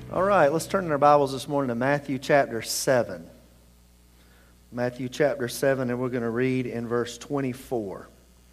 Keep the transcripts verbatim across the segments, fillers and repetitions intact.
All right, let's turn in our Bibles this morning to Matthew chapter seven. Matthew chapter seven, and we're going to read in verse twenty-four.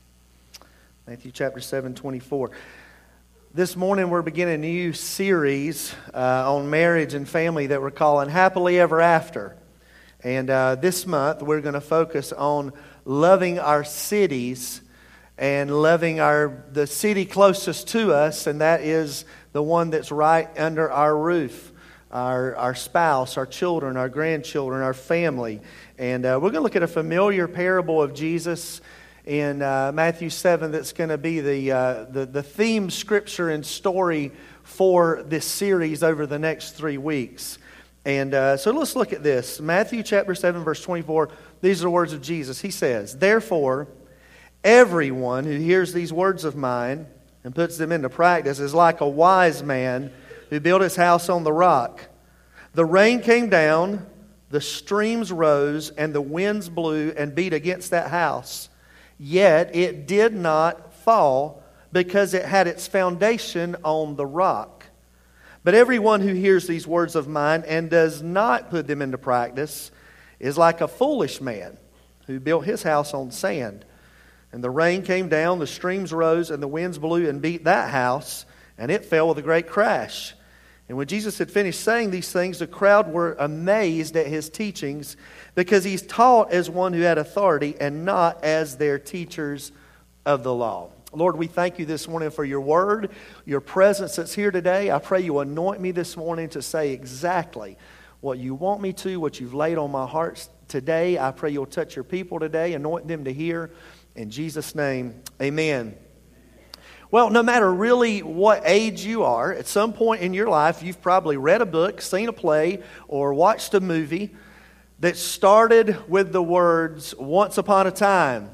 Matthew chapter seven, twenty-four. This morning we're beginning a new series uh, on marriage and family that we're calling Happily Ever After. And uh, this month we're going to focus on loving our cities and loving our the city closest to us, and that is the one that's right under our roof, our our spouse, our children, our grandchildren, our family. And uh, we're going to look at a familiar parable of Jesus in uh, Matthew seven that's going to be the, uh, the, the theme scripture and story for this series over the next three weeks. And uh, so let's look at this. Matthew chapter seven, verse twenty-four, these are the words of Jesus. He says, "Therefore, everyone who hears these words of mine and puts them into practice is like a wise man who built his house on the rock. The rain came down, the streams rose, and the winds blew and beat against that house. Yet it did not fall because it had its foundation on the rock. But everyone who hears these words of mine and does not put them into practice is like a foolish man who built his house on sand. And the rain came down, the streams rose, and the winds blew and beat that house, and it fell with a great crash. And when Jesus had finished saying these things, the crowd were amazed at his teachings, because he's taught as one who had authority and not as their teachers of the law." Lord, we thank you this morning for your word, your presence that's here today. I pray you anoint me this morning to say exactly what you want me to, what you've laid on my heart today. I pray you'll touch your people today, anoint them to hear. In Jesus' name, amen. Well, no matter really what age you are, at some point in your life, you've probably read a book, seen a play, or watched a movie that started with the words, "Once upon a time,"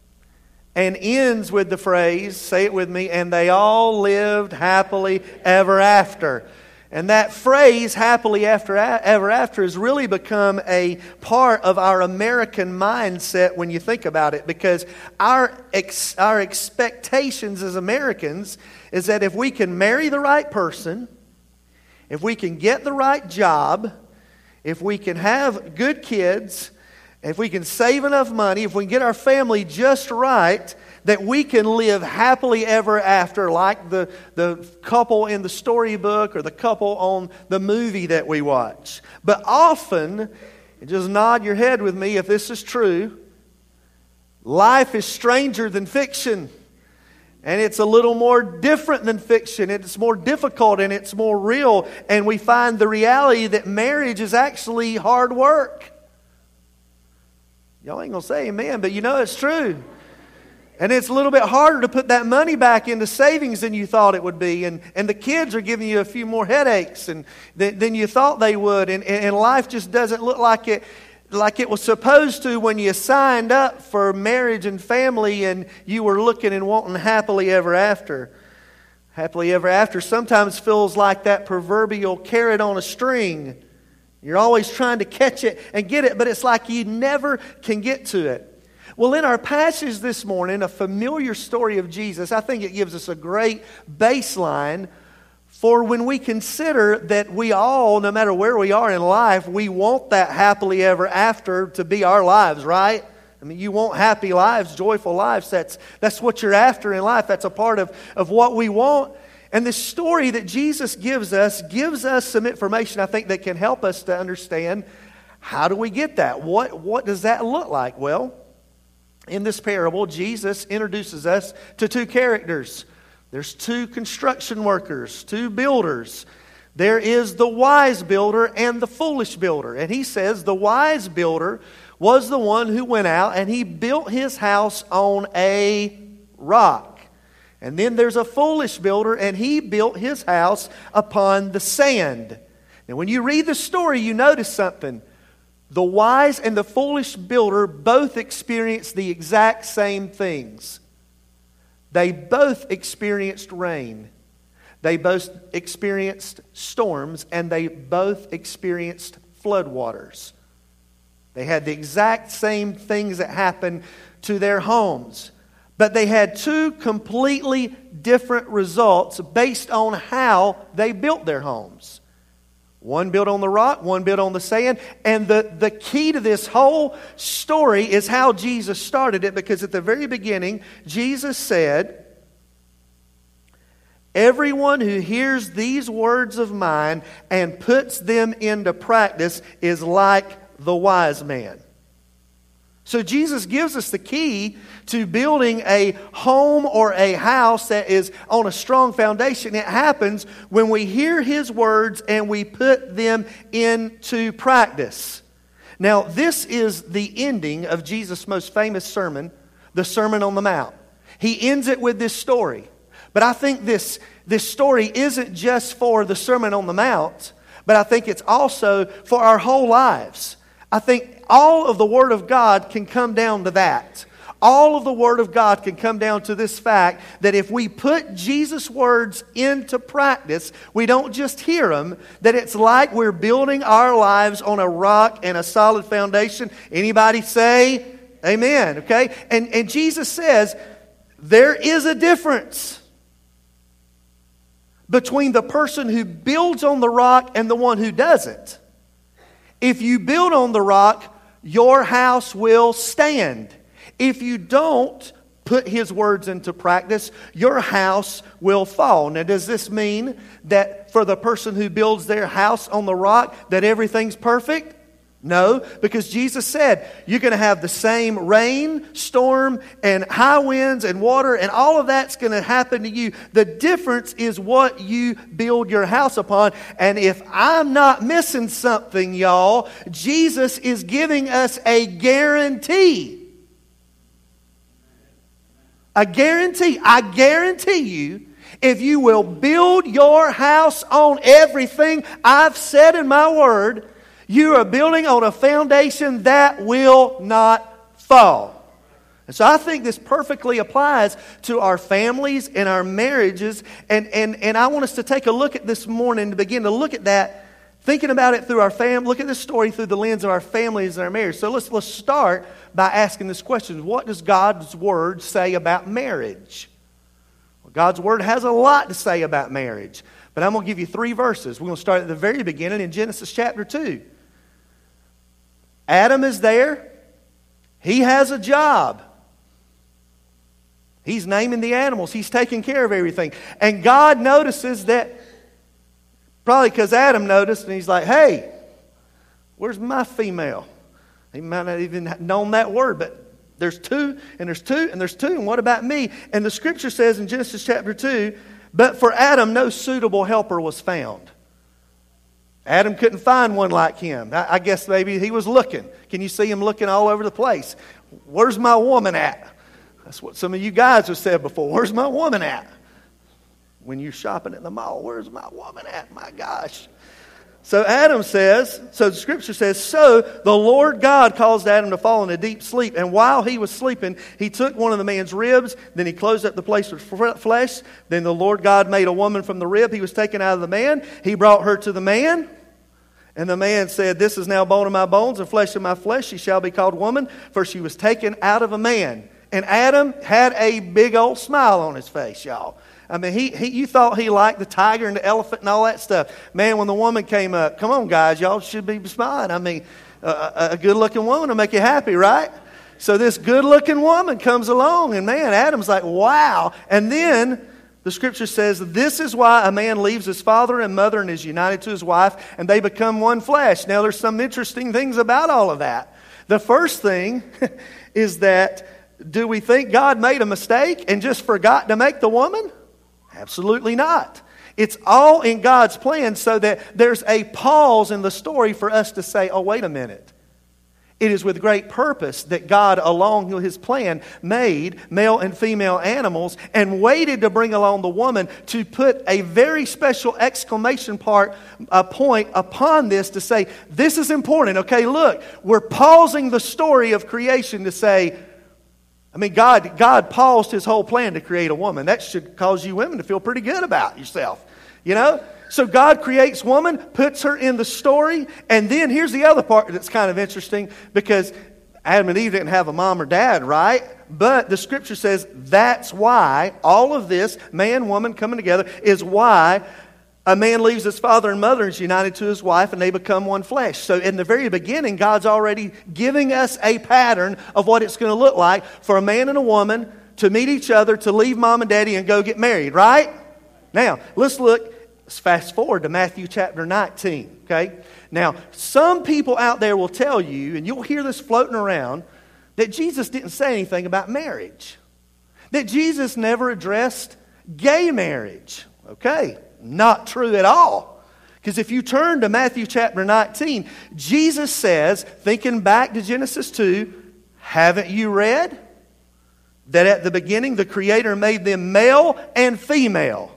and ends with the phrase, say it with me, "and they all lived happily ever after." And that phrase, happily after, ever after, has really become a part of our American mindset when you think about it. Because our ex, our expectations as Americans is that if we can marry the right person, if we can get the right job, if we can have good kids, if we can save enough money, if we can get our family just right, that we can live happily ever after, like the, the couple in the storybook or the couple on the movie that we watch. But often, and just nod your head with me if this is true, life is stranger than fiction. And it's a little more different than fiction. It's more difficult and it's more real. And we find the reality that marriage is actually hard work. Y'all ain't going to say amen, but you know it's true. And it's a little bit harder to put that money back into savings than you thought it would be. And, and the kids are giving you a few more headaches and, than, than you thought they would. And, and life just doesn't look like it, like it was supposed to when you signed up for marriage and family and you were looking and wanting happily ever after. Happily ever after sometimes feels like that proverbial carrot on a string. You're always trying to catch it and get it, but it's like you never can get to it. Well, in our passage this morning, a familiar story of Jesus, I think it gives us a great baseline for when we consider that we all, no matter where we are in life, we want that happily ever after to be our lives, right? I mean, you want happy lives, joyful lives. That's, that's what you're after in life. That's a part of, of what we want. And the story that Jesus gives us gives us some information, I think, that can help us to understand how do we get that? What, what does that look like? Well, in this parable, Jesus introduces us to two characters. There's two construction workers, two builders. There is the wise builder and the foolish builder. And he says the wise builder was the one who went out and he built his house on a rock. And then there's a foolish builder and he built his house upon the sand. Now when you read the story, you notice something. The wise and the foolish builder both experienced the exact same things. They both experienced rain. They both experienced storms, and they both experienced floodwaters. They had the exact same things that happened to their homes. But they had two completely different results based on how they built their homes. One built on the rock, one built on the sand. And the, the key to this whole story is how Jesus started it, because at the very beginning, Jesus said, everyone who hears these words of mine and puts them into practice is like the wise man. So Jesus gives us the key to building a home or a house that is on a strong foundation. It happens when we hear His words and we put them into practice. Now, this is the ending of Jesus' most famous sermon, the Sermon on the Mount. He ends it with this story. But I think this, this story isn't just for the Sermon on the Mount, but I think it's also for our whole lives. I think all of the Word of God can come down to that. All of the Word of God can come down to this fact that if we put Jesus' words into practice, we don't just hear them, that it's like we're building our lives on a rock and a solid foundation. Anybody say amen, okay? And, and Jesus says there is a difference between the person who builds on the rock and the one who doesn't. If you build on the rock, your house will stand. If you don't put His words into practice, your house will fall. Now, does this mean that for the person who builds their house on the rock, that everything's perfect? No, because Jesus said you're going to have the same rain, storm, and high winds and water, and all of that's going to happen to you. The difference is what you build your house upon. And if I'm not missing something, y'all, Jesus is giving us a guarantee. A guarantee. I guarantee you, if you will build your house on everything I've said in my word, you are building on a foundation that will not fall. And so I think this perfectly applies to our families and our marriages. And, and, and I want us to take a look at this morning, to begin to look at that, thinking about it through our family, look at this story through the lens of our families and our marriage. So let's, let's start by asking this question. What does God's Word say about marriage? Well, God's Word has a lot to say about marriage. But I'm going to give you three verses. We're going to start at the very beginning in Genesis chapter two. Adam is there. He has a job. He's naming the animals. He's taking care of everything. And God notices that, probably because Adam noticed, and He's like, hey, where's my female? He might not even have known that word, but there's two, and there's two, and there's two, and what about me? And the Scripture says in Genesis chapter two, but for Adam no suitable helper was found. Adam couldn't find one like him. I guess maybe he was looking. Can you see him looking all over the place? Where's my woman at? That's what some of you guys have said before. Where's my woman at? When you're shopping at the mall, where's my woman at? My gosh. So Adam says, so the Scripture says, so the Lord God caused Adam to fall in a deep sleep. And while he was sleeping, he took one of the man's ribs. Then he closed up the place with flesh. Then the Lord God made a woman from the rib he was taken out of the man. He brought her to the man. And the man said, this is now bone of my bones and flesh of my flesh. She shall be called woman, for she was taken out of a man. And Adam had a big old smile on his face, y'all. I mean, he, he you thought he liked the tiger and the elephant and all that stuff. Man, when the woman came up, come on, guys, y'all should be smiling. I mean, a, a good-looking woman will make you happy, right? So this good-looking woman comes along, and man, Adam's like, wow. And then the Scripture says, this is why a man leaves his father and mother and is united to his wife, and they become one flesh. Now, there's some interesting things about all of that. The first thing is that, do we think God made a mistake and just forgot to make the woman? Absolutely not. It's all in God's plan so that there's a pause in the story for us to say, oh, wait a minute. It is with great purpose that God, along His plan, made male and female animals and waited to bring along the woman to put a very special exclamation part, a point upon this to say, this is important. Okay, look, we're pausing the story of creation to say, I mean, God, God paused His whole plan to create a woman. That should cause you women to feel pretty good about yourself, you know? So God creates woman, puts her in the story, and then here's the other part that's kind of interesting, because Adam and Eve didn't have a mom or dad, right? But the Scripture says that's why all of this, man, woman coming together, is why A man leaves his father and mother and is united to his wife, and they become one flesh. So in the very beginning, God's already giving us a pattern of what it's going to look like for a man and a woman to meet each other, to leave mom and daddy and go get married, right? Now, let's look, let's fast forward to Matthew chapter nineteen, okay? Now, some people out there will tell you, and you'll hear this floating around, that Jesus didn't say anything about marriage. That Jesus never addressed gay marriage. Okay, not true at all. Because if you turn to Matthew chapter nineteen, Jesus says, thinking back to Genesis two, haven't you read that at the beginning the Creator made them male and female?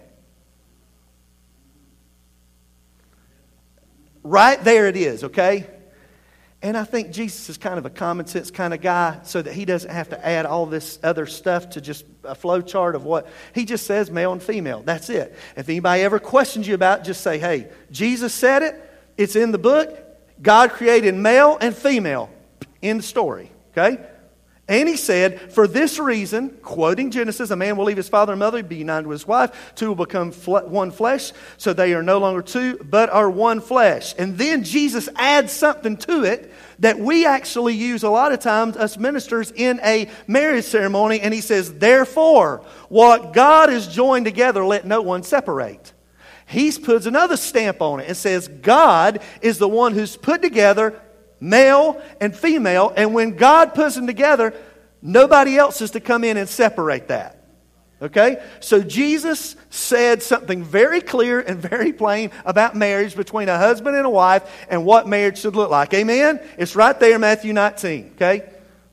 Right there it is, okay? And I think Jesus is kind of a common sense kind of guy so that he doesn't have to add all this other stuff to just a flow chart of what. He just says male and female. That's it. If anybody ever questions you about it, just say, hey, Jesus said it. It's in the book. God created male and female. End story. Okay? And he said, for this reason, quoting Genesis, a man will leave his father and mother, be united with his wife. Two will become fle- one flesh. So they are no longer two, but are one flesh. And then Jesus adds something to it that we actually use a lot of times, us ministers, in a marriage ceremony. And he says, therefore, what God has joined together, let no one separate. He puts another stamp on it and says, God is the one who's put together male and female, and when God puts them together, nobody else is to come in and separate that. Okay? So Jesus said something very clear and very plain about marriage between a husband and a wife and what marriage should look like. Amen? It's right there in Matthew nineteen. Okay?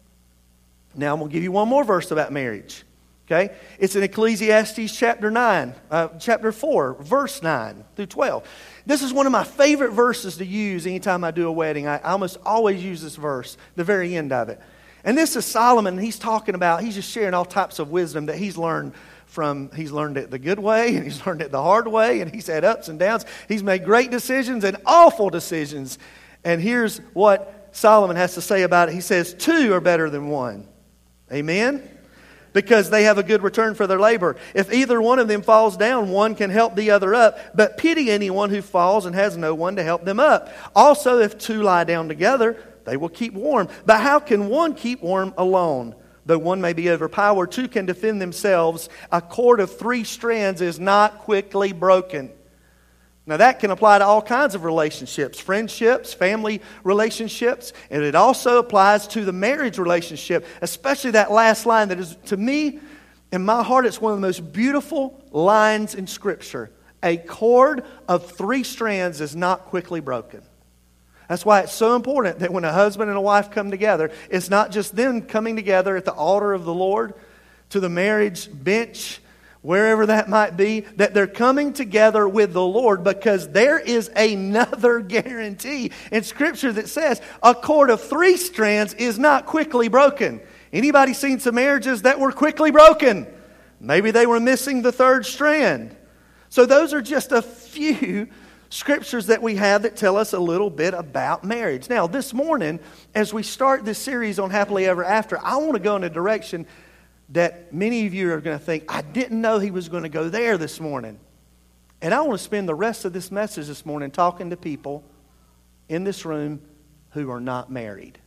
Now I'm going to give you one more verse about marriage. Okay? It's in Ecclesiastes chapter nine, uh, chapter four, verse nine through twelve. This is one of my favorite verses to use anytime I do a wedding. I almost always use this verse, the very end of it. And this is Solomon. He's talking about, he's just sharing all types of wisdom that he's learned from, he's learned it the good way, and he's learned it the hard way, and he's had ups and downs. He's made great decisions and awful decisions. And here's what Solomon has to say about it. He says, two are better than one. Amen? Because they have a good return for their labor. If either one of them falls down, one can help the other up. But pity anyone who falls and has no one to help them up. Also, if two lie down together, they will keep warm. But how can one keep warm alone? Though one may be overpowered, two can defend themselves. A cord of three strands is not quickly broken. Now that can apply to all kinds of relationships, friendships, family relationships, and it also applies to the marriage relationship, especially that last line that is, to me, in my heart, it's one of the most beautiful lines in Scripture. A cord of three strands is not quickly broken. That's why it's so important that when a husband and a wife come together, it's not just them coming together at the altar of the Lord, to the marriage bench, wherever that might be, that they're coming together with the Lord, because there is another guarantee in Scripture that says a cord of three strands is not quickly broken. Anybody seen some marriages that were quickly broken? Maybe they were missing the third strand. So those are just a few scriptures that we have that tell us a little bit about marriage. Now, this morning, as we start this series on Happily Ever After, I want to go in a direction that many of you are going to think, I didn't know he was going to go there this morning. And I want to spend the rest of this message this morning talking to people in this room who are not married.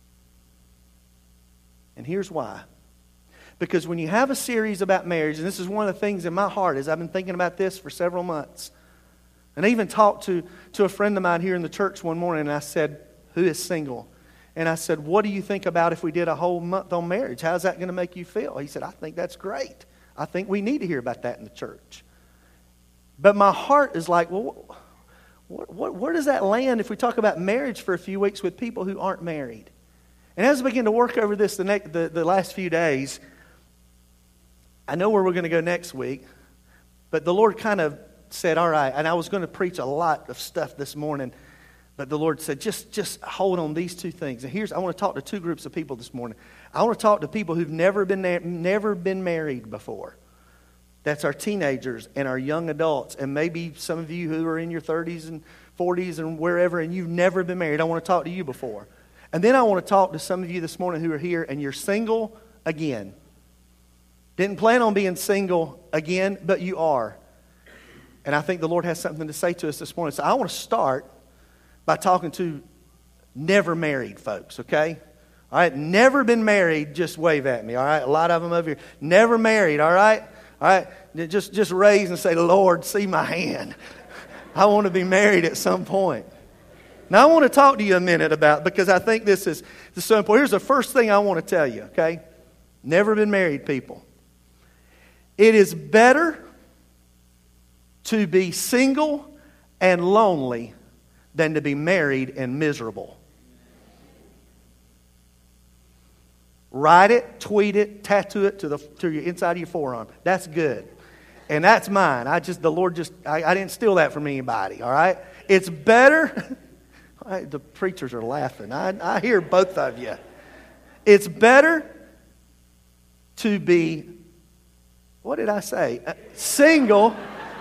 And here's why. Because when you have a series about marriage, and this is one of the things in my heart, as I've been thinking about this for several months, and I even talked to, to a friend of mine here in the church one morning, and I said, who is single? And I said, what do you think about if we did a whole month on marriage? How's that going to make you feel? He said, I think that's great. I think we need to hear about that in the church. But my heart is like, well, what, what, where does that land if we talk about marriage for a few weeks with people who aren't married? And as I begin to work over this the, next, the, the last few days, I know where we're going to go next week. But the Lord kind of said, all right, and I was going to preach a lot of stuff this morning, but the Lord said, just, just hold on these two things. And here's, I want to talk to two groups of people this morning. I want to talk to people who've never been never been married before. That's our teenagers and our young adults, and maybe some of you who are in your thirties and forties and wherever, and you've never been married. I want to talk to you before. And then I want to talk to some of you this morning who are here and you're single again. Didn't plan on being single again, but you are. And I think the Lord has something to say to us this morning. So I want to start by talking to never married folks, okay? All right, never been married, just wave at me, all right? A lot of them over here. Never married, all right? All right, just, just raise and say, Lord, see my hand. I want to be married at some point. Now, I want to talk to you a minute about, because I think this is, this is so important. Here's the first thing I want to tell you, okay? Never been married people. It is better to be single and lonely than to be married and miserable. Write it, tweet it, tattoo it to the to your inside of your forearm. That's good. And that's mine. I just, the Lord just, I, I didn't steal that from anybody, all right? It's better, the preachers are laughing. I, I hear both of you. It's better to be, what did I say? Uh, single.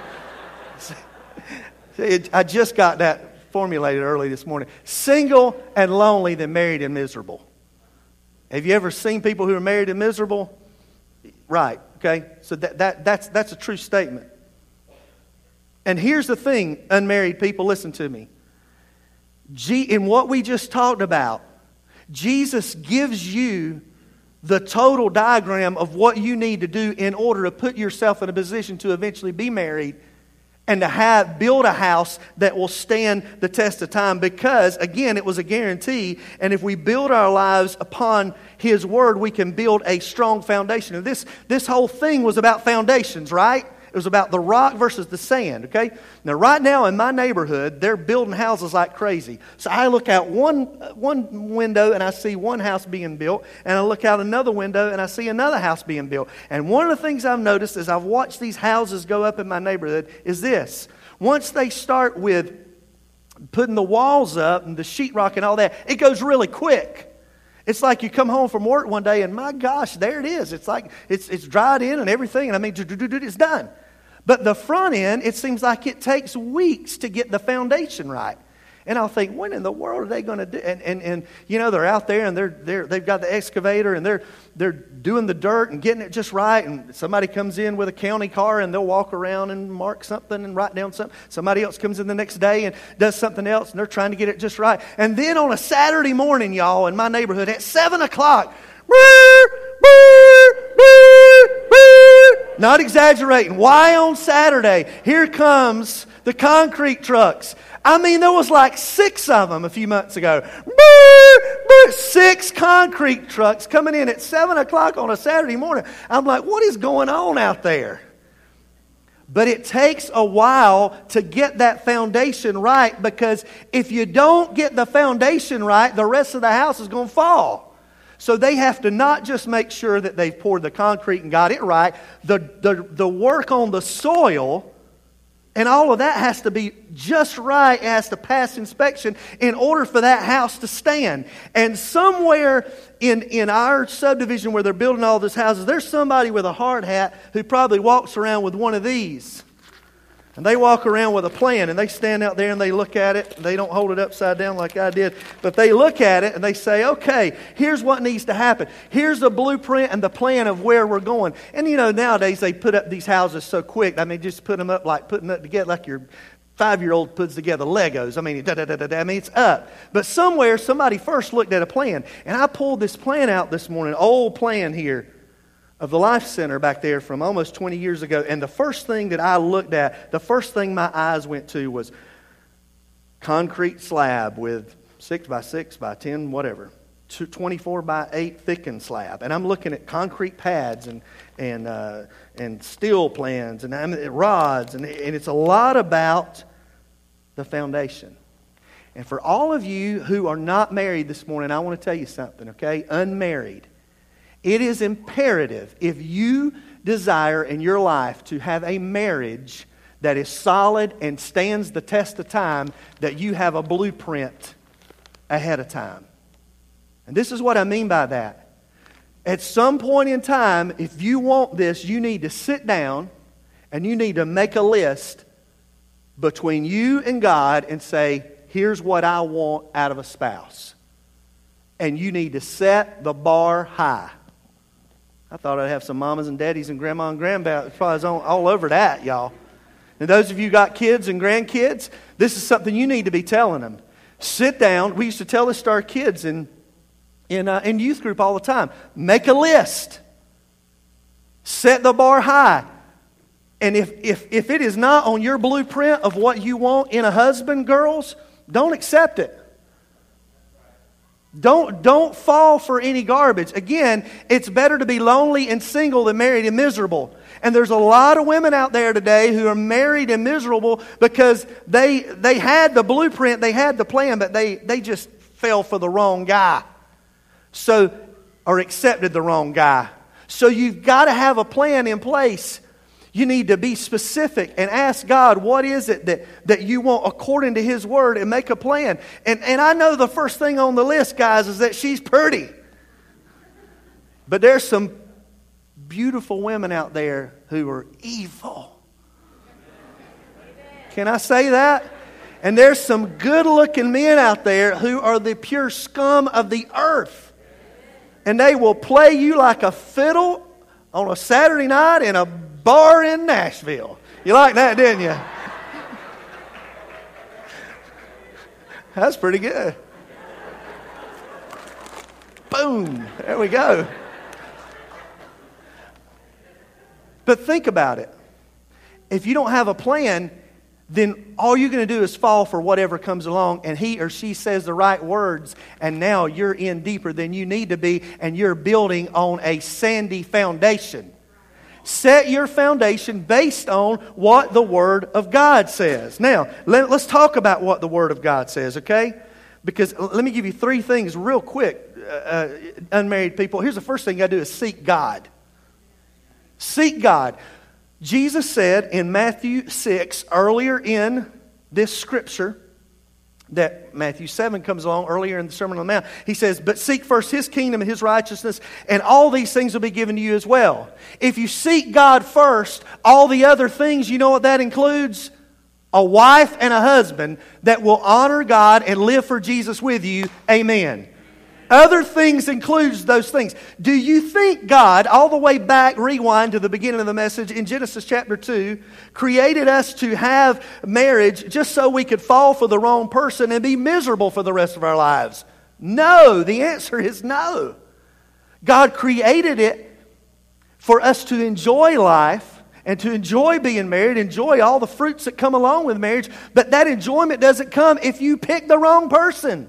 I just got that formulated early this morning. Single and lonely than married and miserable. Have you ever seen people who are married and miserable? Right, okay? So that, that that's that's a true statement. And here's the thing, unmarried people, listen to me. G, in what we just talked about, Jesus gives you the total diagram of what you need to do in order to put yourself in a position to eventually be married and to have build a house that will stand the test of time, because, again, it was a guarantee. And if we build our lives upon His Word, we can build a strong foundation. And this, this whole thing was about foundations, right? It was about the rock versus the sand, okay? Now, right now in my neighborhood, they're building houses like crazy. So I look out one, one window and I see one house being built, and I look out another window and I see another house being built. And one of the things I've noticed as I've watched these houses go up in my neighborhood is this. Once they start with putting the walls up and the sheetrock and all that, it goes really quick. It's like you come home from work one day and, my gosh, there it is. It's like it's it's dried in and everything. And I mean, it's done. But the front end, it seems like it takes weeks to get the foundation right. And I'll think, when in the world are they going to do? And, and and you know, they're out there and they're they're they've got the excavator and they're they're doing the dirt and getting it just right. And somebody comes in with a county car and they'll walk around and mark something and write down something. Somebody else comes in the next day and does something else, and they're trying to get it just right. And then on a Saturday morning, y'all, in my neighborhood at seven o'clock, not exaggerating. Why on Saturday? Here comes the concrete trucks. I mean, there was like six of them a few months ago. Six concrete trucks coming in at seven o'clock on a Saturday morning. I'm like, what is going on out there? But it takes a while to get that foundation right, because if you don't get the foundation right, the rest of the house is going to fall. So they have to not just make sure that they've poured the concrete and got it right. The, the, the work on the soil and all of that has to be just right. It has to pass inspection in order for that house to stand. And somewhere in, in our subdivision where they're building all these houses, there's somebody with a hard hat who probably walks around with one of these. And they walk around with a plan, and they stand out there and they look at it. They don't hold it upside down like I did, but they look at it and they say, okay, here's what needs to happen. Here's the blueprint and the plan of where we're going. And you know, nowadays they put up these houses so quick. I mean, just put them up like putting it together like your five-year-old puts together Legos. I mean, da, da, da, da, da. I mean, it's up. But somewhere somebody first looked at a plan. And I pulled this plan out this morning, old plan here, of the Life Center back there from almost twenty years ago. And the first thing that I looked at, the first thing my eyes went to was concrete slab with six by six by ten, whatever, twenty-four by eight thickened slab. And I'm looking at concrete pads and and uh, and steel plans and I mean, rods. And, and it's a lot about the foundation. And for all of you who are not married this morning, I want to tell you something, okay? Unmarried. It is imperative, if you desire in your life to have a marriage that is solid and stands the test of time, that you have a blueprint ahead of time. And this is what I mean by that. At some point in time, if you want this, you need to sit down and you need to make a list between you and God and say, here's what I want out of a spouse. And you need to set the bar high. I thought I'd have some mamas and daddies and grandma and grandpa probably all over that, y'all. And those of you who got kids and grandkids, this is something you need to be telling them. Sit down. We used to tell this to our kids in, in, uh, in youth group all the time. Make a list. Set the bar high. And if, if, if it is not on your blueprint of what you want in a husband, girls, don't accept it. Don't, don't fall for any garbage. Again, it's better to be lonely and single than married and miserable. And there's a lot of women out there today who are married and miserable because they they had the blueprint, they had the plan, but they, they just fell for the wrong guy. So, or accepted the wrong guy. So you've got to have a plan in place. You need to be specific and ask God, what is it that, that you want according to His Word, and make a plan. And, and I know the first thing on the list, guys, is that she's pretty. But there's some beautiful women out there who are evil. Can I say that? And there's some good-looking men out there who are the pure scum of the earth. And they will play you like a fiddle on a Saturday night in a bar in Nashville. You like that, didn't you? That's pretty good. Boom. There we go. But think about it. If you don't have a plan, then all you're going to do is fall for whatever comes along, and he or she says the right words, and now you're in deeper than you need to be, and you're building on a sandy foundation. Set your foundation based on what the Word of God says. Now, let, let's talk about what the Word of God says, okay? Because let me give you three things real quick, uh, unmarried people. Here's the first thing you got to do is seek God. Seek God. Jesus said in Matthew six, earlier in this scripture, that Matthew seven comes along earlier in the Sermon on the Mount. He says, but seek first His kingdom and His righteousness, and all these things will be given to you as well. If you seek God first, all the other things, you know what that includes? A wife and a husband that will honor God and live for Jesus with you. Amen. Other things includes those things. Do you think God, all the way back, rewind to the beginning of the message in Genesis chapter two, created us to have marriage just so we could fall for the wrong person and be miserable for the rest of our lives? No. The answer is no. God created it for us to enjoy life and to enjoy being married, enjoy all the fruits that come along with marriage, but that enjoyment doesn't come if you pick the wrong person.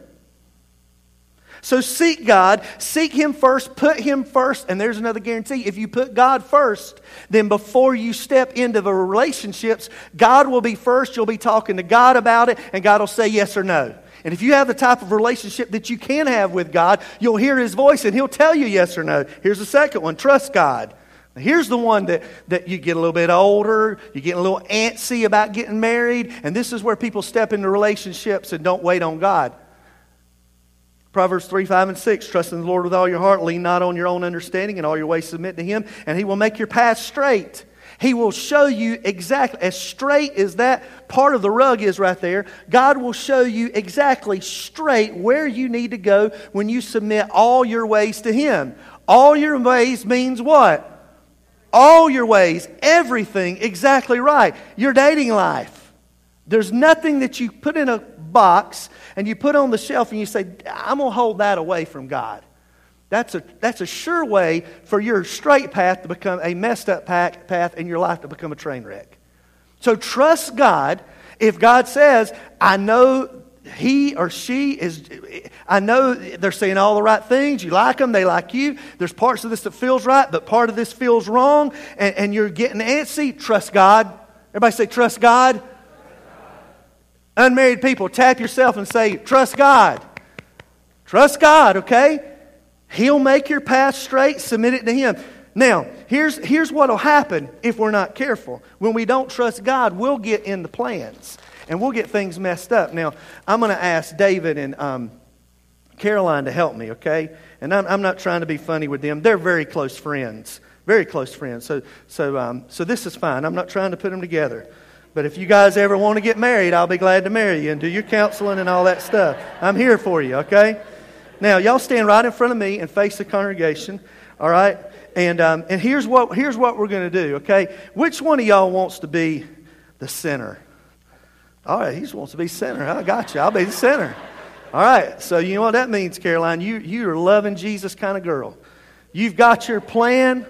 So seek God, seek Him first, put Him first, and there's another guarantee. If you put God first, then before you step into the relationships, God will be first, you'll be talking to God about it, and God will say yes or no. And if you have the type of relationship that you can have with God, you'll hear His voice and He'll tell you yes or no. Here's the second one, trust God. Now here's the one that, that you get a little bit older, you get a little antsy about getting married, and this is where people step into relationships and don't wait on God. Proverbs three, five, and six, trust in the Lord with all your heart, lean not on your own understanding, in all your ways submit to Him, and He will make your path straight. He will show you exactly, as straight as that part of the rug is right there, God will show you exactly straight where you need to go when you submit all your ways to Him. All your ways means what? All your ways, everything exactly right. Your dating life. There's nothing that you put in a box and you put on the shelf and you say, I'm going to hold that away from God. That's a, that's a sure way for your straight path to become a messed up path and your life to become a train wreck. So trust God. If God says, I know he or she is, I know they're saying all the right things. You like them, they like you. There's parts of this that feels right, but part of this feels wrong, and, and you're getting antsy. Trust God. Everybody say, trust God. Unmarried people, tap yourself and say, trust God. Trust God, okay? He'll make your path straight. Submit it to Him. Now, here's, here's what will happen if we're not careful. When we don't trust God, we'll get in the plans. And we'll get things messed up. Now, I'm going to ask David and um, Caroline to help me, okay? And I'm, I'm not trying to be funny with them. They're very close friends. Very close friends. So, so, um, so this is fine. I'm not trying to put them together. But if you guys ever want to get married, I'll be glad to marry you and do your counseling and all that stuff. I'm here for you, okay? Now, y'all stand right in front of me and face the congregation, all right? And um, and here's what here's what we're going to do, okay? Which one of y'all wants to be the center. All right, he just wants to be center. I got you. I'll be the center. All right, so you know what that means, Caroline? You, you're a loving Jesus kind of girl. You've got your plan.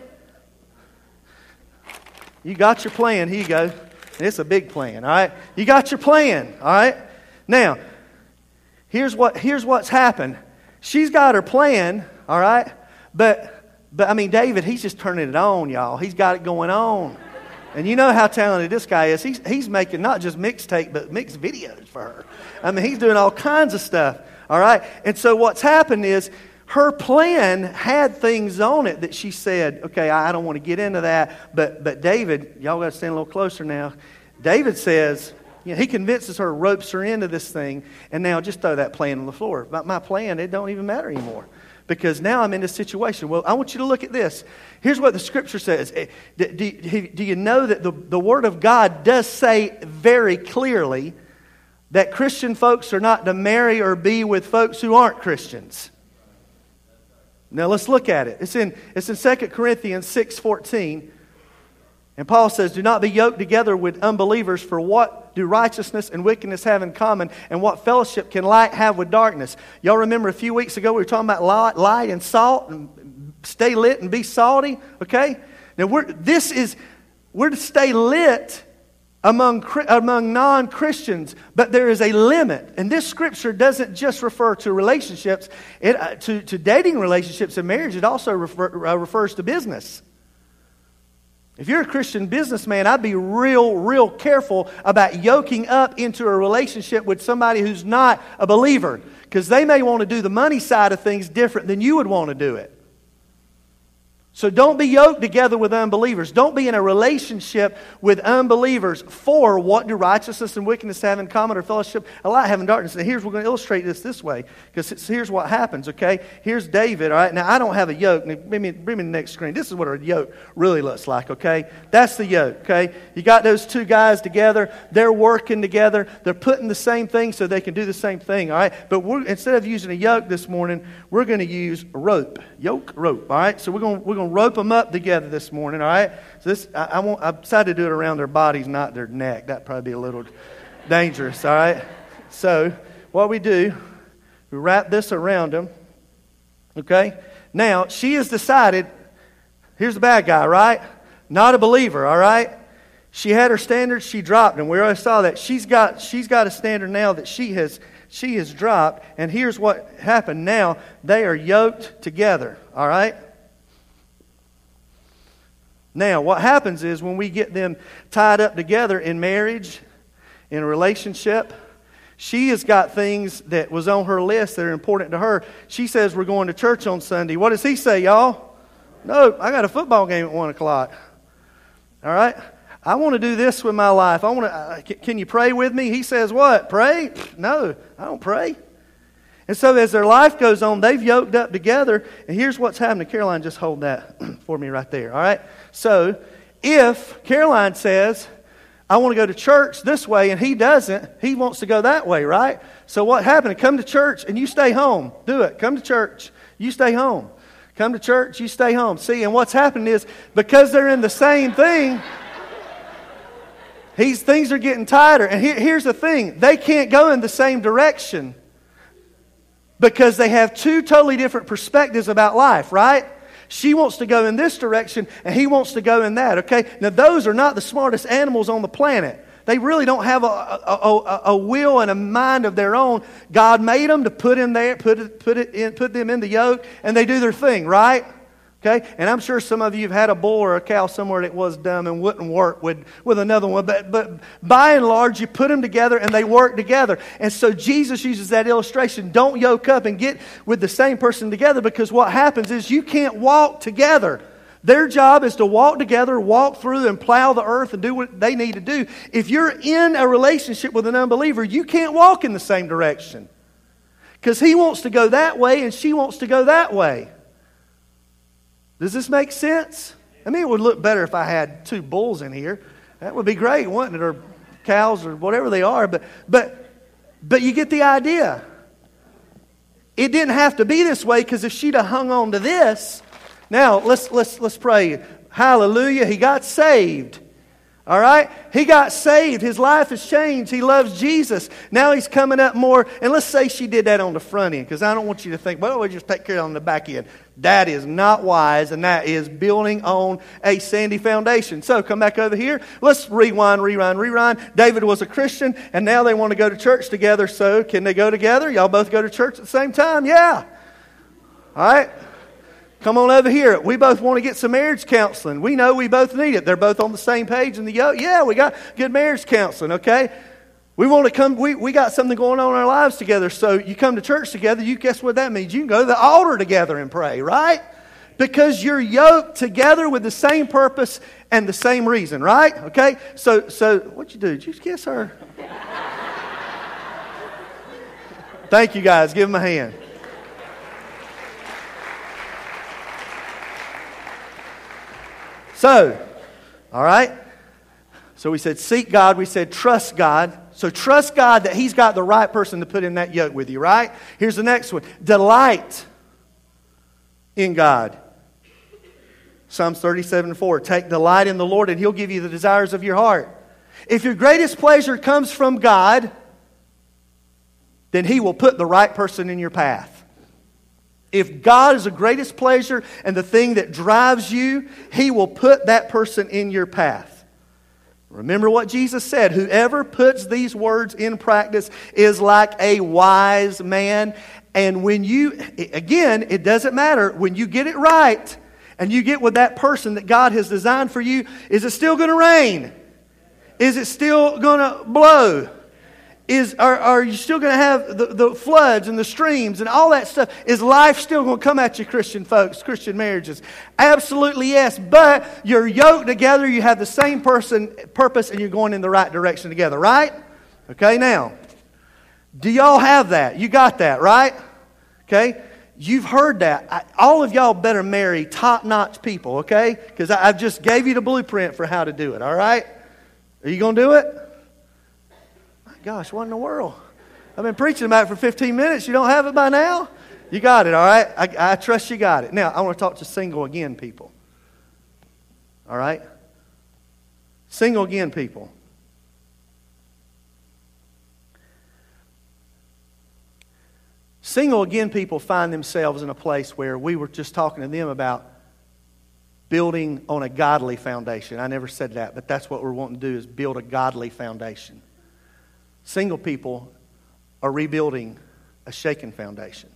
You got your plan. Here you go. It's a big plan, all right? You got your plan, all right? Now, here's what here's what's happened. She's got her plan, all right? But, but I mean, David, he's just turning it on, y'all. He's got it going on. And you know how talented this guy is. He's, he's making not just mixtape, but mixed videos for her. I mean, he's doing all kinds of stuff, all right? And so what's happened is her plan had things on it that she said, okay, I don't want to get into that. But, but David, y'all got to stand a little closer now. David says, you know, he convinces her, ropes her into this thing, and now just throw that plan on the floor. But my plan, it don't even matter anymore. Because now I'm in this situation. Well, I want you to look at this. Here's what the Scripture says. Do, do, do you know that the, the Word of God does say very clearly that Christian folks are not to marry or be with folks who aren't Christians? Now let's look at it. It's in, it's in Second Corinthians six fourteen. And Paul says, do not be yoked together with unbelievers, for what do righteousness and wickedness have in common, and what fellowship can light have with darkness? Y'all remember a few weeks ago we were talking about light, light and salt, and stay lit and be salty, okay? Now we're, this is, we're to stay lit among, among non-Christians, but there is a limit. And this scripture doesn't just refer to relationships, it, uh, to, to dating relationships and marriage, it also refer, uh, refers to business. If you're a Christian businessman, I'd be real, real careful about yoking up into a relationship with somebody who's not a believer, because they may want to do the money side of things different than you would want to do it. So don't be yoked together with unbelievers. Don't be in a relationship with unbelievers. For what do righteousness and wickedness have in common, or fellowship, a light have in darkness? And here's, we're going to illustrate this this way, because here's what happens, okay? Here's David, all right? Now, I don't have a yoke. Now, bring me, bring me the next screen. This is what a yoke really looks like, okay? That's the yoke, okay? You got those two guys together. They're working together. They're putting the same thing so they can do the same thing, all right? But we're, instead of using a yoke this morning, we're going to use a rope. Yoke, rope, all right? So we're going, we're going to rope them up together this morning, all right? So this, I, I, won't, I decided to do it around their bodies, not their neck. That'd probably be a little dangerous, all right? So what we do, we wrap this around them, okay? Now, she has decided, here's the bad guy, right? Not a believer, all right? She had her standards, she dropped them. We already saw that. She's got, she's got a standard now that she has, she has dropped, and here's what happened now. They are yoked together, all right? Now, what happens is when we get them tied up together in marriage, in a relationship, she has got things that was on her list that are important to her. She says, we're going to church on Sunday. What does he say, y'all? No, I got a football game at one o'clock. All right? I want to do this with my life. I want to. Uh, can you pray with me? He says, what? Pray? No, I don't pray. And so as their life goes on, they've yoked up together. And here's what's happening. Caroline, just hold that for me right there. All right? So if Caroline says, I want to go to church this way, and he doesn't, he wants to go that way, right? So what happened? Come to church and you stay home. Do it. Come to church. You stay home. Come to church. You stay home. See, and what's happening is because they're in the same thing, He's, things are getting tighter. And here, here's the thing. They can't go in the same direction because they have two totally different perspectives about life, right? She wants to go in this direction, and he wants to go in that, okay? Now, those are not the smartest animals on the planet. They really don't have a, a, a, a will and a mind of their own. God made them to put in there, put it, put it in, put them in the yoke, and they do their thing, right? Okay? And I'm sure some of you have had a bull or a cow somewhere that was dumb and wouldn't work with, with another one. But, but by and large, you put them together and they work together. And so Jesus uses that illustration. Don't yoke up and get with the same person together, because what happens is you can't walk together. Their job is to walk together, walk through and plow the earth and do what they need to do. If you're in a relationship with an unbeliever, you can't walk in the same direction, because he wants to go that way and she wants to go that way. Does this make sense? I mean, it would look better if I had two bulls in here. That would be great, wouldn't it? Or cows or whatever they are. But but but you get the idea. It didn't have to be this way, because if she'd have hung on to this. Now let's let's let's pray. Hallelujah. He got saved. All right? He got saved. His life has changed. He loves Jesus. Now he's coming up more. And let's say she did that on the front end, because I don't want you to think, well, we'll just take care of it on the back end. That is not wise, and that is building on a sandy foundation. So come back over here. Let's rewind, rewind, rewind. David was a Christian, and now they want to go to church together. So can they go together? Y'all both go to church at the same time? Yeah. All right. Come on over here. We both want to get some marriage counseling. We know we both need it. They're both on the same page in the yoke. Yeah, we got good marriage counseling, okay? We want to come, we, we got something going on in our lives together. So you come to church together, you guess what that means? You can go to the altar together and pray, right? Because you're yoked together with the same purpose and the same reason, right? Okay? So, so what'd you do? Did you kiss her? Thank you guys. Give them a hand. So, all right. So we said seek God. We said trust God. So trust God that He's got the right person to put in that yoke with you, right? Here's the next one. Delight in God. Psalms thirty-seven four. Take delight in the Lord and He'll give you the desires of your heart. If your greatest pleasure comes from God, then He will put the right person in your path. If God is the greatest pleasure and the thing that drives you, He will put that person in your path. Remember what Jesus said, whoever puts these words in practice is like a wise man. And when you, again, it doesn't matter, when you get it right and you get with that person that God has designed for you, is it still going to rain? Is it still going to blow? Is, are, are you still going to have the, the floods and the streams and all that stuff? Is life still going to come at you, Christian folks, Christian marriages? Absolutely yes. But you're yoked together, you have the same person, purpose, and you're going in the right direction together, right? Okay, now, do y'all have that? You got that, right? Okay? You've heard that. I, all of y'all better marry top-notch people, okay? Because I, I just gave you the blueprint for how to do it, all right? Are you going to do it? Gosh, what in the world? I've been preaching about it for fifteen minutes. You don't have it by now? You got it, all right? I, I trust you got it. Now, I want to talk to single again people. All right? Single again people. Single again people find themselves in a place where we were just talking to them about building on a godly foundation. I never said that, but that's what we're wanting to do, is build a godly foundation. Single people are rebuilding a shaken foundation.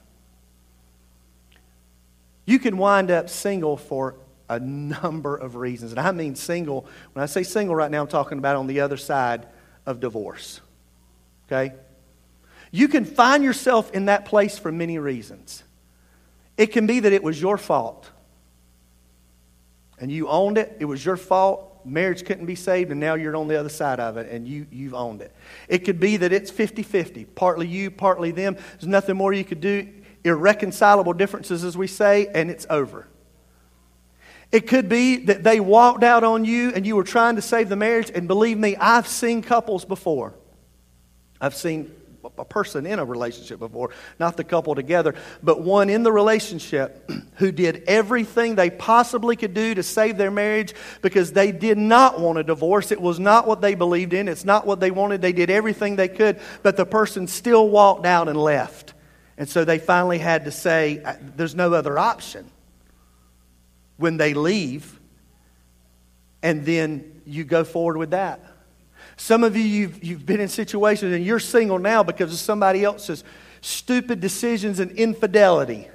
You can wind up single for a number of reasons. And I mean single. When I say single right now, I'm talking about on the other side of divorce. Okay? You can find yourself in that place for many reasons. It can be that it was your fault. And you owned it. It was your fault. Marriage couldn't be saved, and now you're on the other side of it, and you, you've owned it. It could be that it's fifty-fifty. Partly you, partly them. There's nothing more you could do. Irreconcilable differences, as we say, and it's over. It could be that they walked out on you, and you were trying to save the marriage, and believe me, I've seen couples before. I've seen a person in a relationship before, not the couple together, but one in the relationship who did everything they possibly could do to save their marriage because they did not want a divorce. It was not what they believed in. It's not what they wanted. They did everything they could, but the person still walked out and left. And so they finally had to say, there's no other option when they leave, and then you go forward with that. Some of you, you've, you've been in situations and you're single now because of somebody else's stupid decisions and infidelity.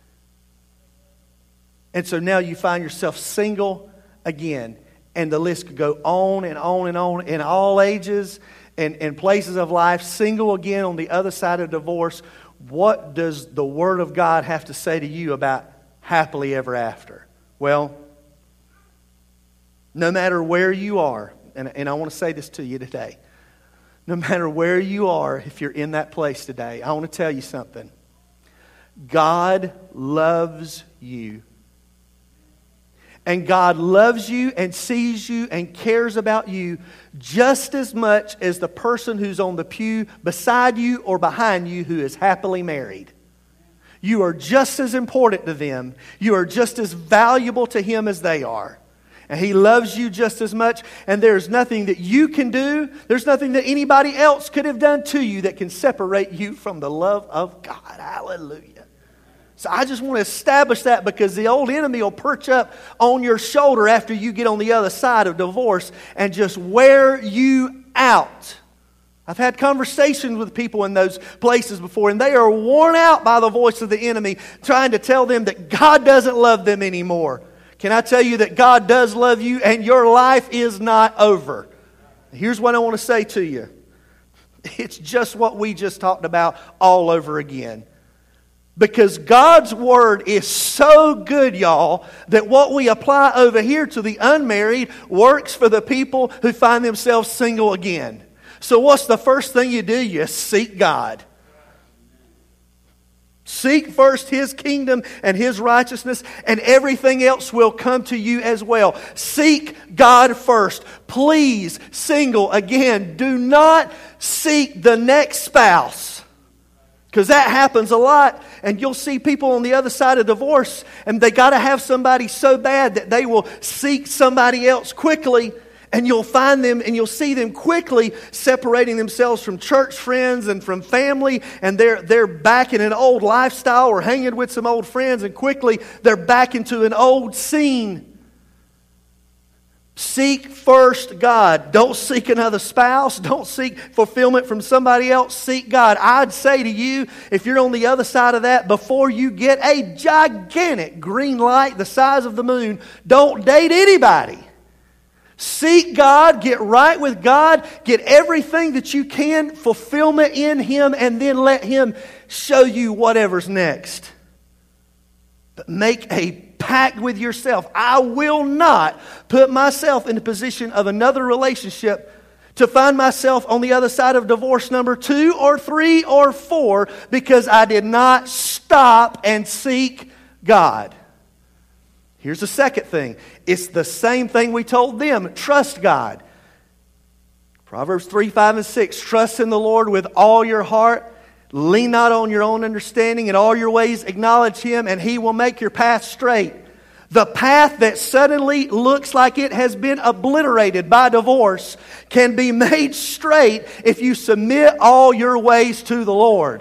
And so now you find yourself single again. And the list could go on and on and on in all ages and, and places of life. Single again on the other side of divorce. What does the Word of God have to say to you about happily ever after? Well, no matter where you are, And, and I want to say this to you today. No matter where you are, if you're in that place today, I want to tell you something. God loves you. And God loves you and sees you and cares about you just as much as the person who's on the pew beside you or behind you who is happily married. You are just as important to them. You are just as valuable to Him as they are. And He loves you just as much. And there's nothing that you can do, there's nothing that anybody else could have done to you that can separate you from the love of God. Hallelujah. So I just want to establish that, because the old enemy will perch up on your shoulder after you get on the other side of divorce and just wear you out. I've had conversations with people in those places before, and they are worn out by the voice of the enemy trying to tell them that God doesn't love them anymore. Can I tell you that God does love you, and your life is not over? Here's what I want to say to you. It's just what we just talked about all over again. Because God's Word is so good, y'all, that what we apply over here to the unmarried works for the people who find themselves single again. So what's the first thing you do? You seek God. Seek first His kingdom and His righteousness, and everything else will come to you as well. Seek God first. Please, single, again, do not seek the next spouse. Because that happens a lot, and you'll see people on the other side of divorce, and they got to have somebody so bad that they will seek somebody else quickly. And you'll find them and you'll see them quickly separating themselves from church friends and from family. And they're, they're back in an old lifestyle or hanging with some old friends. And quickly they're back into an old scene. Seek first God. Don't seek another spouse. Don't seek fulfillment from somebody else. Seek God. I'd say to you, if you're on the other side of that, before you get a gigantic green light the size of the moon, don't date anybody. Seek God, get right with God, get everything that you can, fulfillment in Him, and then let Him show you whatever's next. But make a pact with yourself. I will not put myself in the position of another relationship to find myself on the other side of divorce number two or three or four because I did not stop and seek God. Here's the second thing. It's the same thing we told them. Trust God. Proverbs three, five, and six. Trust in the Lord with all your heart. Lean not on your own understanding. In all your ways acknowledge Him, and He will make your path straight. The path that suddenly looks like it has been obliterated by divorce can be made straight if you submit all your ways to the Lord.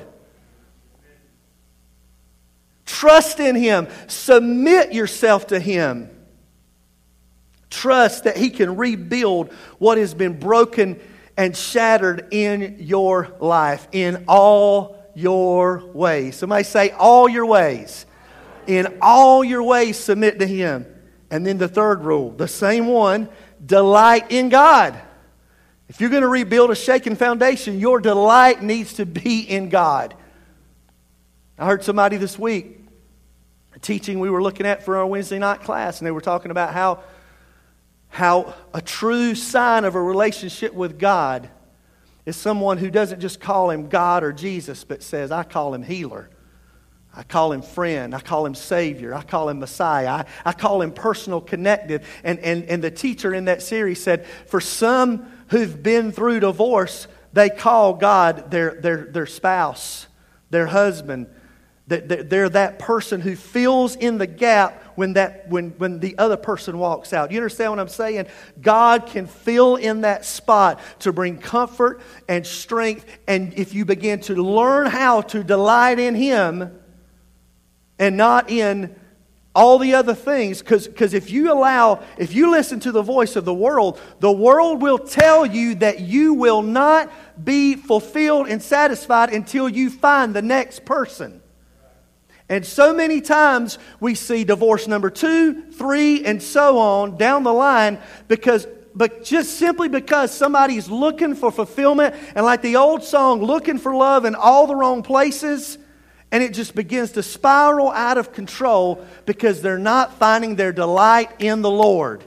Trust in Him. Submit yourself to Him. Trust that He can rebuild what has been broken and shattered in your life in all your ways. Somebody say, all your ways. In all your ways, submit to Him. And then the third rule, the same one, delight in God. If you're going to rebuild a shaken foundation, your delight needs to be in God. I heard somebody this week, a teaching we were looking at for our Wednesday night class, and they were talking about how, how a true sign of a relationship with God is someone who doesn't just call Him God or Jesus, but says, I call Him healer. I call Him friend. I call Him Savior. I call Him Messiah. I, I call Him personal connected. And, and, and the teacher in that series said, for some who've been through divorce, they call God their, their, their spouse, their husband. They're that person who fills in the gap when, that, when, when the other person walks out. You understand what I'm saying? God can fill in that spot to bring comfort and strength. And if you begin to learn how to delight in Him and not in all the other things, because if you allow, if you listen to the voice of the world, the world will tell you that you will not be fulfilled and satisfied until you find the next person. And so many times we see divorce number two, three, and so on down the line because, but just simply because somebody's looking for fulfillment and like the old song, looking for love in all the wrong places, and it just begins to spiral out of control because they're not finding their delight in the Lord.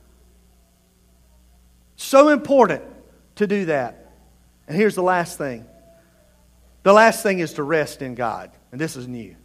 So important to do that. And here's the last thing. The last thing is to rest in God. And this is new.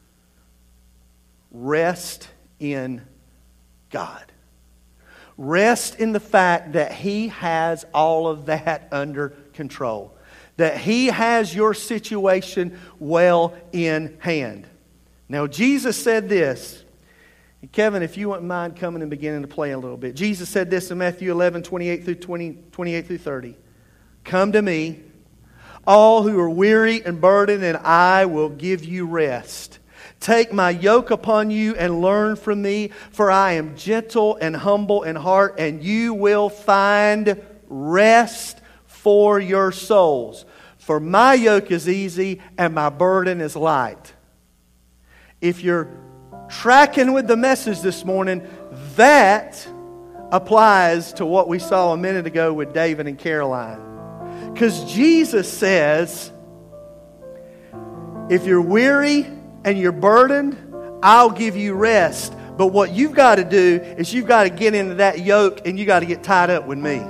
Rest in God. Rest in the fact that He has all of that under control. That He has your situation well in hand. Now Jesus said this And Kevin, if you wouldn't mind coming and beginning to play a little bit. Jesus said this in Matthew eleven, twenty-eight through twenty, twenty-eight through thirty. Come to me, all who are weary and burdened, and I will give you rest. Take my yoke upon you and learn from me, for I am gentle and humble in heart, and you will find rest for your souls. For my yoke is easy and my burden is light. If you're tracking with the message this morning, that applies to what we saw a minute ago with David and Caroline. Because Jesus says, if you're weary and you're burdened, I'll give you rest. But what you've got to do is you've got to get into that yoke and you've got to get tied up with me.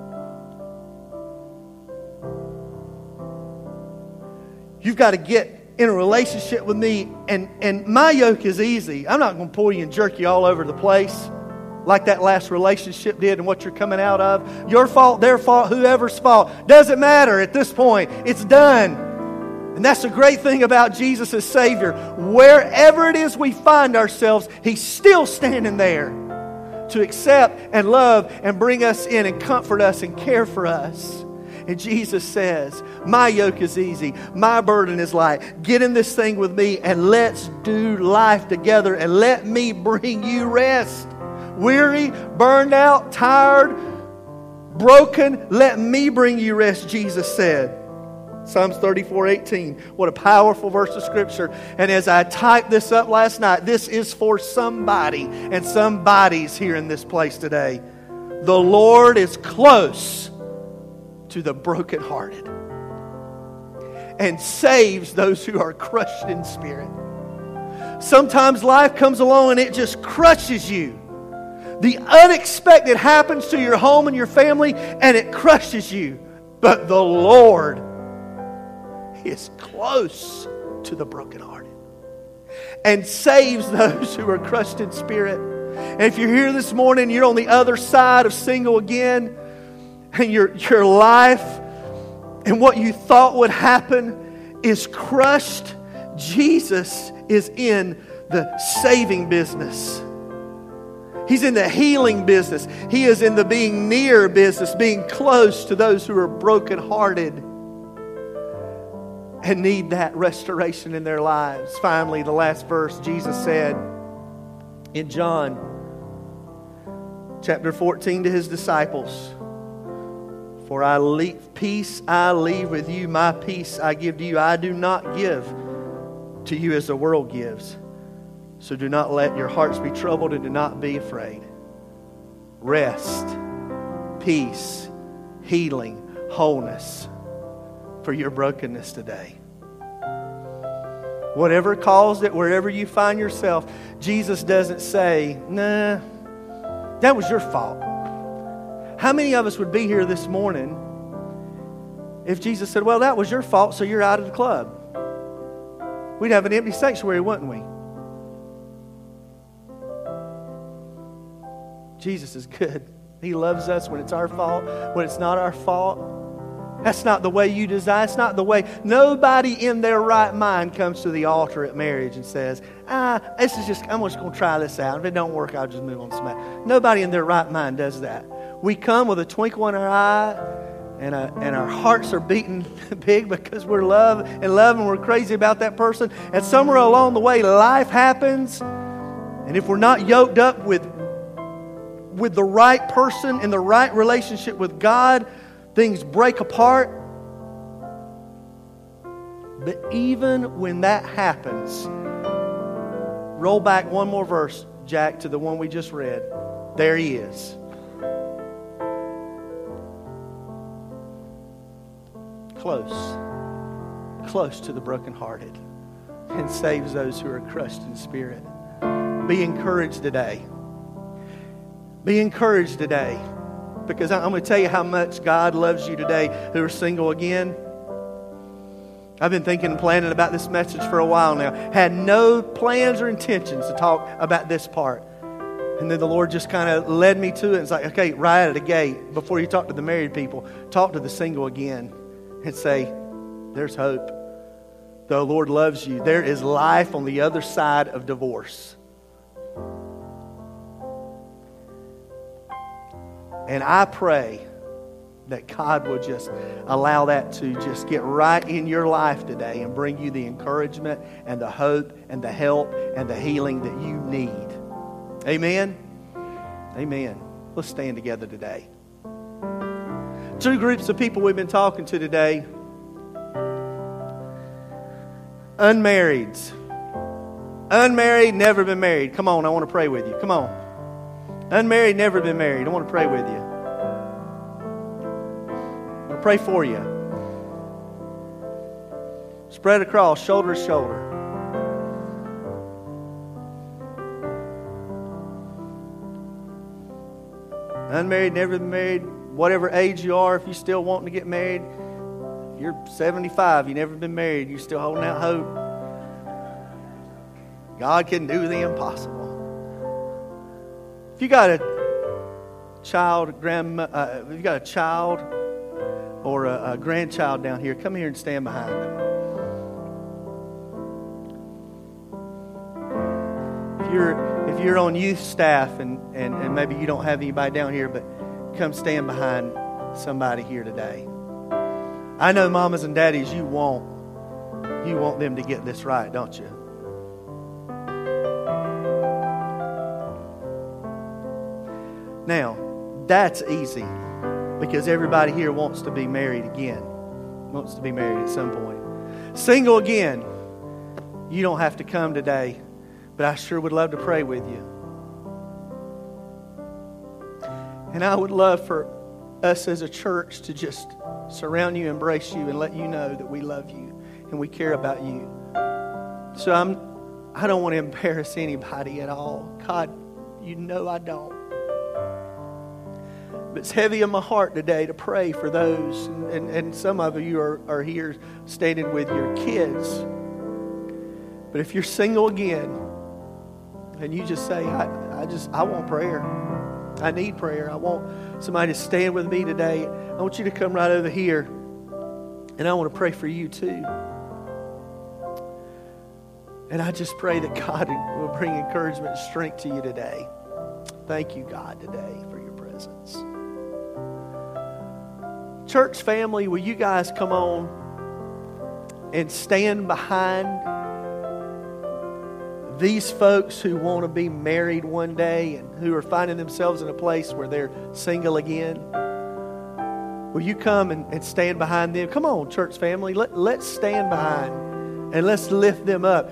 You've got to get in a relationship with me, and, and my yoke is easy. I'm not going to pull you and jerk you all over the place like that last relationship did and what you're coming out of. Your fault, their fault, whoever's fault. Doesn't matter at this point. It's done. And that's the great thing about Jesus as Savior. Wherever it is we find ourselves, He's still standing there to accept and love and bring us in and comfort us and care for us. And Jesus says, my yoke is easy, my burden is light. Get in this thing with me and let's do life together and let me bring you rest. Weary, burned out, tired, broken, let me bring you rest, Jesus said. Psalms thirty-four eighteen. What a powerful verse of Scripture. And as I typed this up last night, this is for somebody, and somebody's here in this place today. The Lord is close to the brokenhearted and saves those who are crushed in spirit. Sometimes life comes along and it just crushes you. The unexpected happens to your home and your family and it crushes you. But the Lord is close to the brokenhearted and saves those who are crushed in spirit. And if you're here this morning, you're on the other side of single again, and your, your life and what you thought would happen is crushed, Jesus is in the saving business. He's in the healing business. He is in the being near business, being close to those who are brokenhearted and need that restoration in their lives. Finally, the last verse, Jesus said in John chapter fourteen to His disciples, for I leave, peace I leave with you, my peace I give to you. I do not give to you as the world gives. So do not let your hearts be troubled and do not be afraid. Rest, peace, healing, wholeness for your brokenness today. Whatever caused it, wherever you find yourself, Jesus doesn't say, nah, that was your fault. How many of us would be here this morning if Jesus said, well, that was your fault, so you're out of the club? We'd have an empty sanctuary, wouldn't we? Jesus is good. He loves us when it's our fault, when it's not our fault. That's not the way you design. It's not the way. Nobody in their right mind comes to the altar at marriage and says, ah, this is just, I'm just going to try this out. If it don't work, I'll just move on to somebody. Nobody in their right mind does that. We come with a twinkle in our eye, and, a, and our hearts are beating big because we're love and love and we're crazy about that person. And somewhere along the way, life happens. And if we're not yoked up with, with the right person in the right relationship with God, things break apart. But even when that happens, roll back one more verse, Jack, to the one we just read. There He is. Close, close to the brokenhearted and saves those who are crushed in spirit. Be encouraged today. Be encouraged today, because I'm going to tell you how much God loves you today who are single again. I've been thinking and planning about this message for a while now. Had no plans or intentions to talk about this part. And then the Lord just kind of led me to it. It's like, okay, right at the gate, before you talk to the married people, talk to the single again. And say, there's hope. The Lord loves you. There is life on the other side of divorce. And I pray that God will just allow that to just get right in your life today and bring you the encouragement and the hope and the help and the healing that you need. Amen? Amen. Let's stand together today. Two groups of people we've been talking to today. Unmarrieds. Unmarried, never been married. Come on, I want to pray with you. Come on. Unmarried, never been married. I want to pray with you. I want to pray for you. Spread across, shoulder to shoulder. Unmarried, never been married. Whatever age you are, if you're still wanting to get married, if you're seventy-five, you've never been married, you're still holding out hope. God can do the impossible. If you got a child, grandma, uh, if you got a child or a, a grandchild down here, come here and stand behind them. If you're if you're on youth staff and, and, and maybe you don't have anybody down here, but come stand behind somebody here today. I know mamas and daddies, you want you want them to get this right, don't you? Now, that's easy because everybody here wants to be married again. Wants to be married at some point. Single again, you don't have to come today, but I sure would love to pray with you. And I would love for us as a church to just surround you, embrace you, and let you know that we love you and we care about you. So I'm, I don't want to embarrass anybody at all. God, you know I don't. But it's heavy in my heart today to pray for those. And, and, and some of you are, are here standing with your kids. But if you're single again, and you just say, I, I just, I want prayer. I need prayer. I want somebody to stand with me today. I want you to come right over here. And I want to pray for you too. And I just pray that God will bring encouragement and strength to you today. Thank you, God, today for your presence. Church family, will you guys come on and stand behind these folks who want to be married one day and who are finding themselves in a place where they're single again? Will you come and, and stand behind them? Come on, church family. Let, let's stand behind and let's lift them up.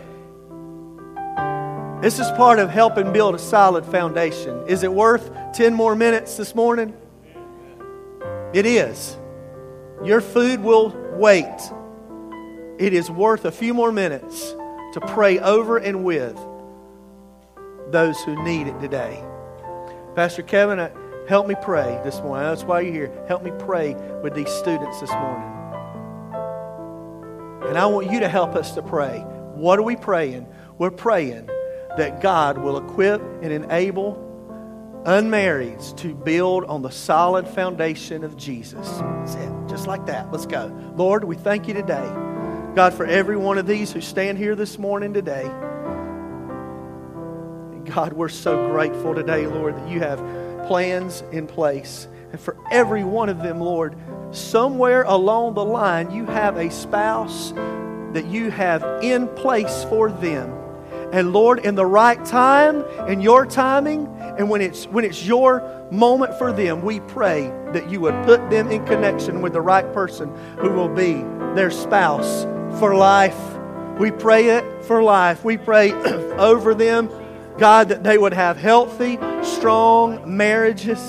This is part of helping build a solid foundation. Is it worth ten more minutes this morning? It is. Your food will wait. It is worth a few more minutes to pray over and with those who need it today. Pastor Kevin, uh, help me pray this morning. That's why you're here. Help me pray with these students this morning. And I want you to help us to pray. What are we praying? We're praying that God will equip and enable unmarrieds to build on the solid foundation of Jesus. That's it. Just like that. Let's go. Lord, we thank you today, God, for every one of these who stand here this morning today. And God, we're so grateful today, Lord, that you have plans in place. And for every one of them, Lord, somewhere along the line, you have a spouse that you have in place for them. And Lord, in the right time, in your timing, and when it's when it's your moment for them, we pray that you would put them in connection with the right person who will be their spouse for life. We pray it for life. We pray over them, God, that they would have healthy, strong marriages.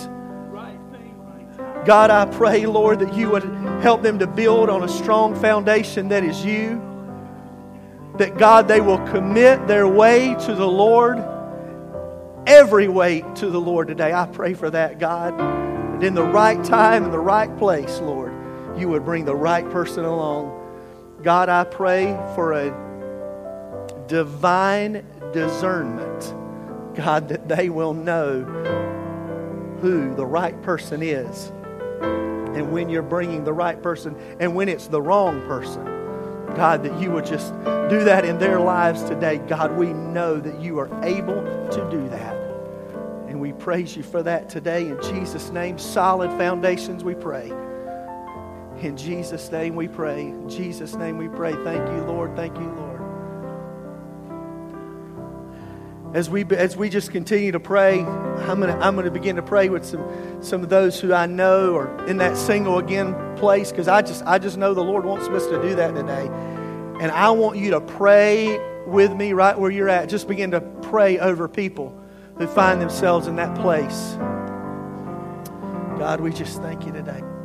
God, I pray, Lord, that you would help them to build on a strong foundation that is you. That, God, they will commit their way to the Lord, every way to the Lord today. I pray for that, God. That in the right time, in the right place, Lord, you would bring the right person along. God, I pray for a divine discernment. God, that they will know who the right person is. And when you're bringing the right person, and when it's the wrong person. God, that you would just do that in their lives today. God, we know that you are able to do that. And we praise you for that today. In Jesus' name, solid foundations we pray. In Jesus' name we pray. In Jesus' name we pray. Thank you, Lord. Thank you, Lord. As we as we just continue to pray, I'm gonna I'm gonna begin to pray with some some of those who I know are in that single again place, because I just I just know the Lord wants us to do that today. And I want you to pray with me right where you're at. Just begin to pray over people who find themselves in that place. God, we just thank you today.